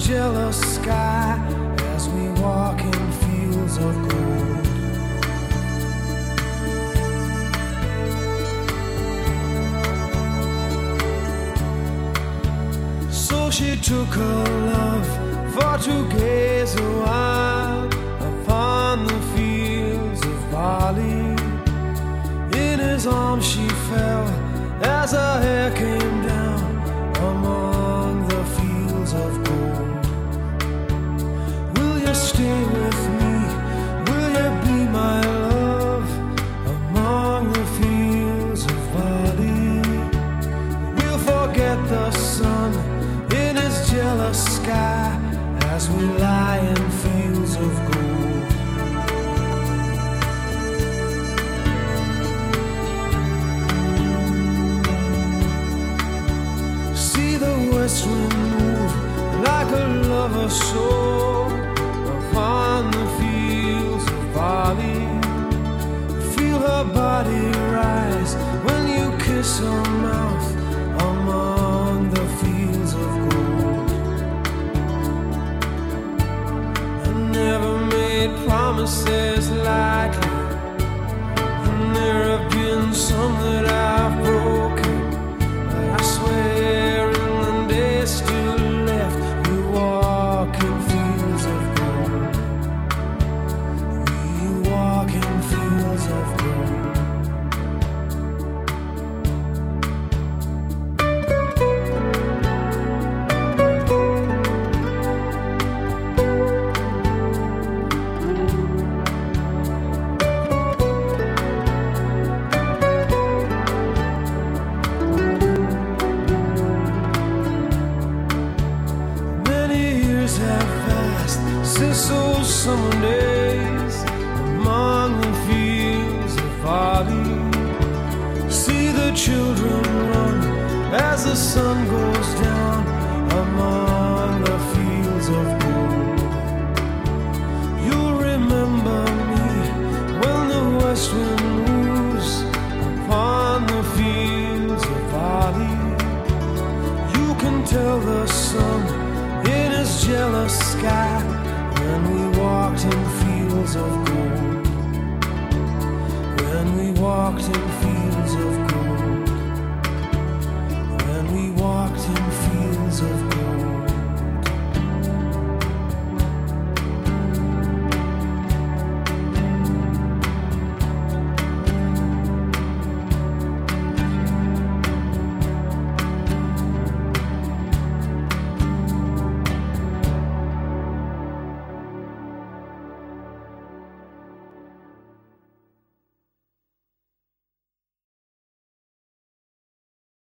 jealous sky as we walk in fields of gold. So she took her love for to gaze a while upon the fields of barley. In his arms she fell as her hair came down among the fields of gold. Will you stay with me? Will you be my love among the fields of barley? We'll forget the sun in his jealous sky as we lie in fields of gold. See the west wind move like a lover soul upon the fields of barley. Feel her body rise when you kiss her mouth among the fields of gold. I never made promises lightly, and there have been some that I've broken. But I swear in the days still left, we walk in fields of gold. We walk in fields of gold. Since those summer days among the fields of barley, see the children run as the sun goes down among the fields of gold. You'll remember me when the west wind moves upon the fields of barley. You can tell the sun in his jealous sky when we walked in fields of gold. When we walked in fields of gold.